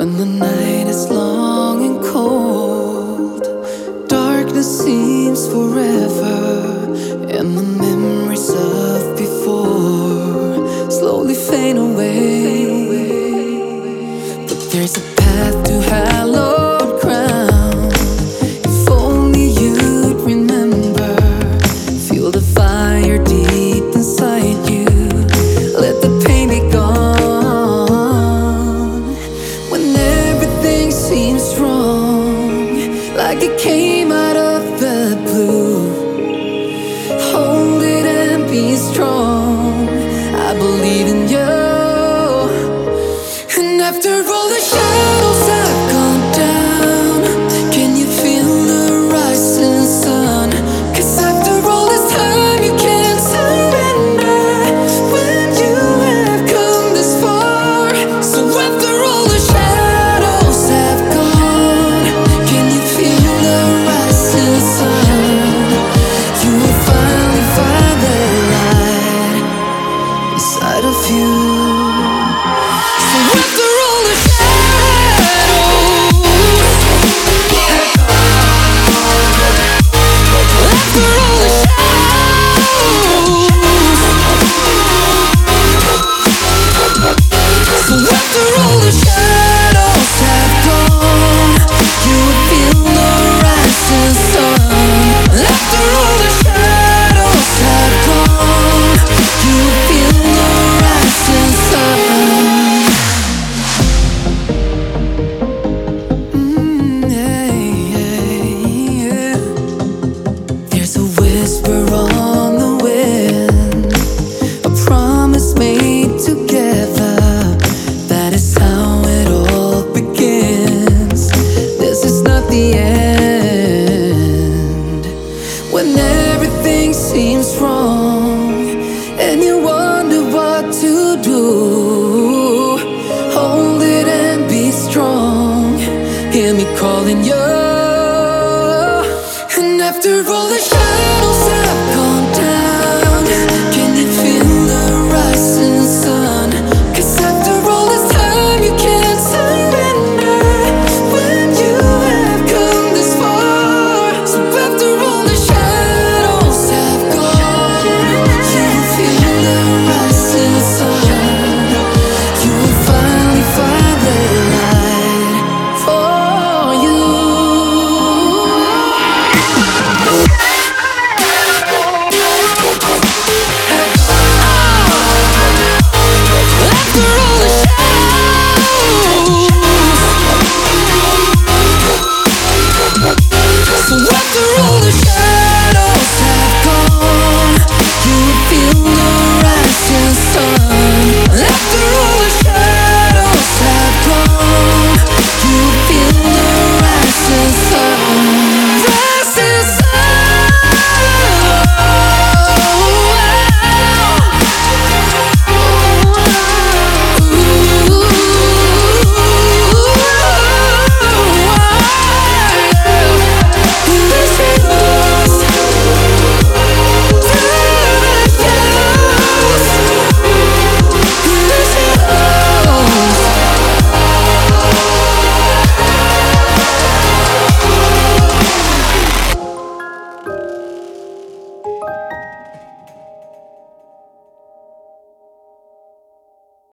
When the night is long and cold, darkness seems forever, and the memories of before slowly fade away. But there's a path to hallowed ground. If only you'd remember, feel the fire deep inside you. Let the pain be gone. When everything seems wrong, like it came out of the blue, hold it and be strong. I believe in you. And after all the shadows have gone down, can you feel the rising sun? 'Cause after all this time you can't surrender when you have come this far. So after all the shadows have gone, can you feel the rising sun? You will finally find the light inside of you. So after all the shadows have gone, after all the shadows, so after all the shadows have gone, you will feel the rising sun. After all the shadows have gone, you will feel the rising sun. Yeah. There's a whisper on the wind, a promise made together. That is how it all begins. This is not the end. When everything seems wrong and you wonder what to do, hold it and be strong. Hear me calling you. And after all